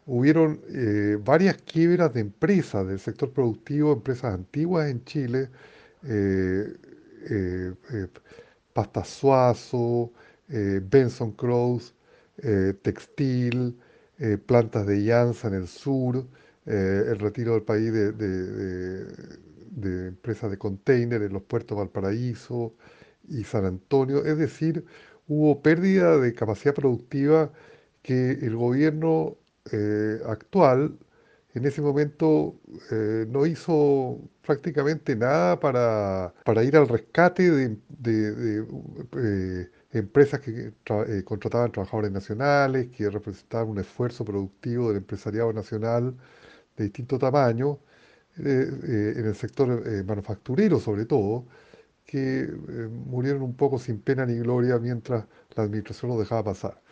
hubieron varias quiebras de empresas del sector productivo, empresas antiguas en Chile, eh, eh, eh, Pasta Suazo, Benson Cross, Textil, plantas de llanza en el sur, el retiro del país de empresas de container en los puertos de Valparaíso y San Antonio. Es decir, hubo pérdida de capacidad productiva que el gobierno actual en ese momento no hizo prácticamente nada para ir al rescate empresas que contrataban trabajadores nacionales, que representaban un esfuerzo productivo del empresariado nacional de distinto tamaño, en el sector manufacturero sobre todo, que murieron un poco sin pena ni gloria mientras la administración los dejaba pasar.